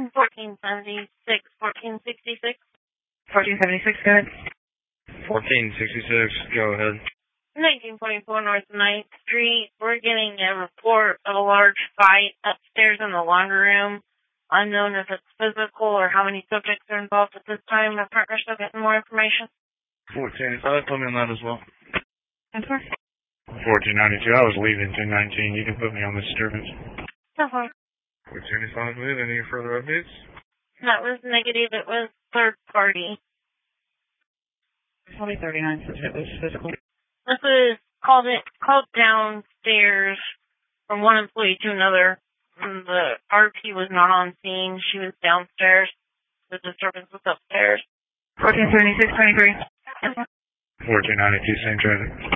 1476, 1466. 1476, go ahead. 1466, go ahead. 1944 North 9th Street. We're getting a report of a large fight upstairs in the laundry room. Unknown if it's physical or how many subjects are involved at this time. My partner's still getting more information. 1485, put me on that as well. That's fine. 1492, I was leaving 1019. You can put me on this disturbance. So far. 1485, move. Any further updates? That was negative. It was third party. 2039 says it was physical. This was called downstairs from one employee to another. The RP was not on scene. She was downstairs. The disturbance was upstairs. 1476, 23. 1492, same traffic.